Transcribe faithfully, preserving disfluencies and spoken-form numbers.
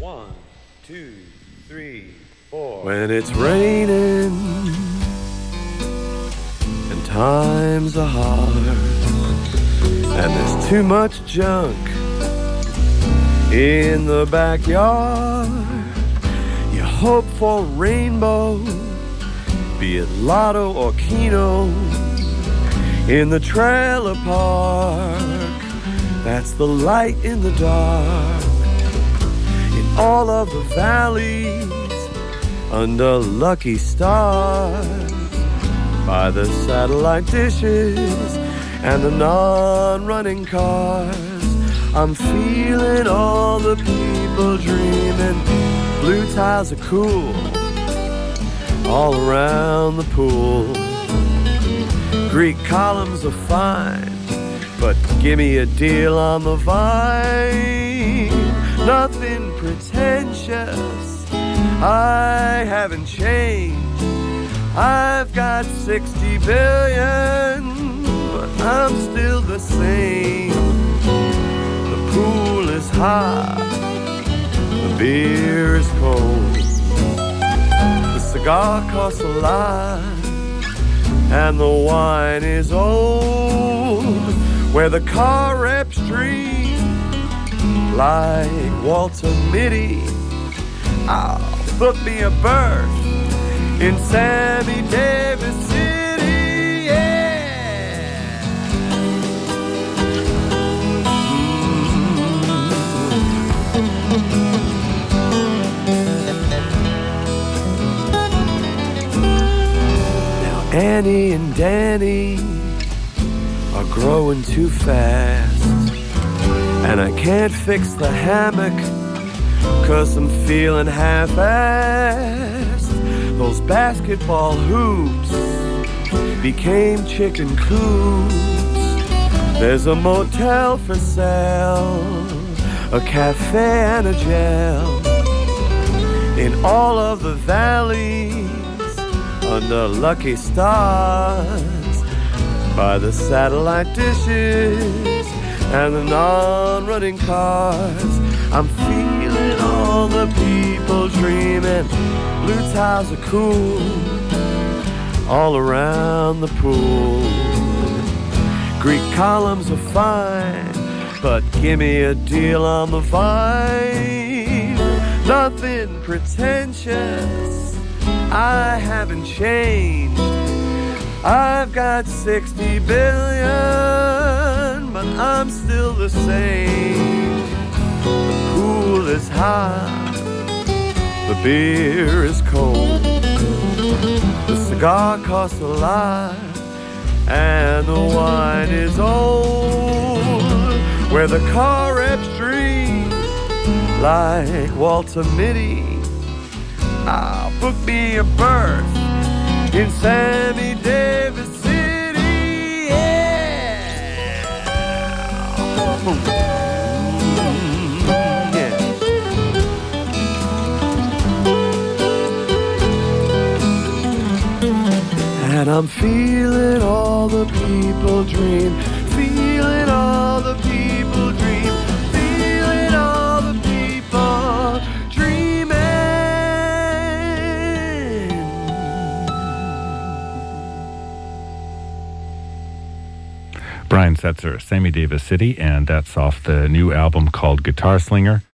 One, two, three, four. When it's raining and times are hard and there's too much junk in the backyard, you hope for a rainbow, be it Lotto or Keno, in the trailer park. That's the light in the dark. In all of the valleys, under lucky stars, by the satellite dishes and the non-running cars, I'm feeling all the people dreaming. Blue tiles are cool all around the pool. Greek columns are fine, but give me a deal on the vine. Nothing pretentious, I haven't changed. I've got sixty billion, but I'm still the same. The pool is hot, the beer is cold, the cigar costs a lot, and the wine is old. Where the car reps dream, like Walter Mitty, I'll book me a berth in Sammy Davis City, yeah. Now Annie and Danny are growing too fast, and I can't fix the hammock 'cause I'm feeling half-assed. Those basketball hoops became chicken coops. There's a motel for sale, a cafe and a jail, in all of the valleys, under lucky stars, by the satellite dishes and the non-running cars. I'm feeling all the people dreaming. Blue tiles are cool all around the pool. Greek columns are fine, but give me a deal on the vine. Nothing pretentious, I haven't changed. I've got sixty billion, but I'm still the same. The pool is hot, the beer is cold, the cigar costs a lot, and the wine is old. Where the car reps dream, like Walter Mitty, ah, book me a berth in Sammy Davis City, yeah. And I'm feeling all the people dream, feeling all the people dream, feeling all the people dreaming. Brian Setzer, Sammy Davis City, and that's off the new album called Guitar Slinger.